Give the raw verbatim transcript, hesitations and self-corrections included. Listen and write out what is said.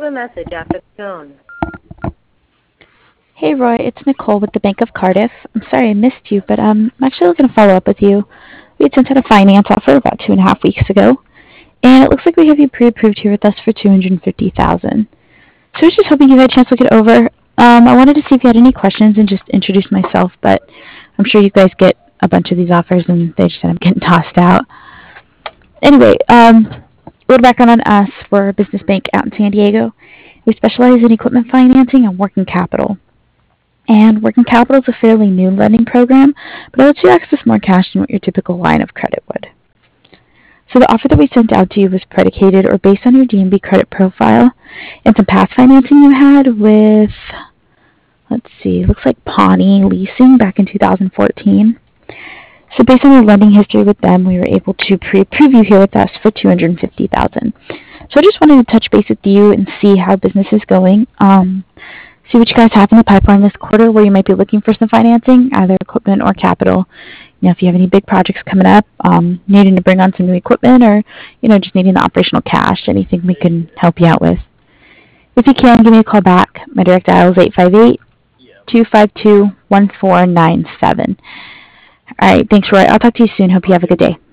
a message after the tone. Hey Roy, it's Nicole with the Bank of Cardiff. I'm sorry I missed you, but um, I'm actually looking to follow up with you. We had sent out a finance offer about two and a half weeks ago, and it looks like we have you pre-approved here with us for two hundred fifty thousand dollars. So I was just hoping you had a chance to look it over. Um, I wanted to see if you had any questions and just introduce myself, but I'm sure you guys get a bunch of these offers and they just end up getting tossed out. Anyway, um, a little background on us. We're a business bank out in San Diego. We specialize in equipment financing and working capital. And working capital is a fairly new lending program, but it lets you access more cash than what your typical line of credit would. So the offer that we sent out to you was predicated or based on your D M V credit profile and some past financing you had with, let's see, looks like Pawnee Leasing back in two thousand fourteen. So based on your lending history with them, we were able to pre-approve you here with us for two hundred fifty thousand dollars. So I just wanted to touch base with you and see how business is going. Um, see what you guys have in the pipeline this quarter where you might be looking for some financing, either equipment or capital. You know, if you have any big projects coming up, um, needing to bring on some new equipment or, you know, just needing the operational cash, anything we can help you out with. If you can, give me a call back. My direct dial is eight five eight, two five two, one four nine seven. All right, thanks, Roy. I'll talk to you soon. Hope you have a good day.